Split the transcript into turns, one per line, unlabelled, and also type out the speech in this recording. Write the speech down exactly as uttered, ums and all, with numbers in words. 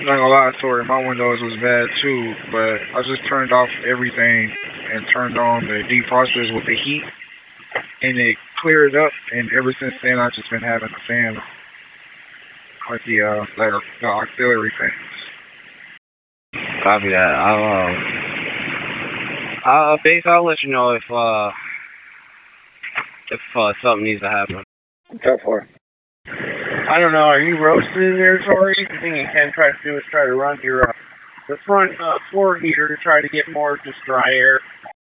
Not gonna lie, Tori, my windows was bad too, but I just turned off everything and turned on the defrosters with the heat, and it cleared up. And ever since then, I've just been having a fan, like the uh, like the auxiliary fans.
Copy that. I'll, uh, uh, base, I'll let you know if, uh, if, uh, something needs to happen.
Go for it.
I don't know, are you roasted in there, Tori? The thing you can try to do is try to run your, uh, the front uh, floor heater to try to get more just dry air.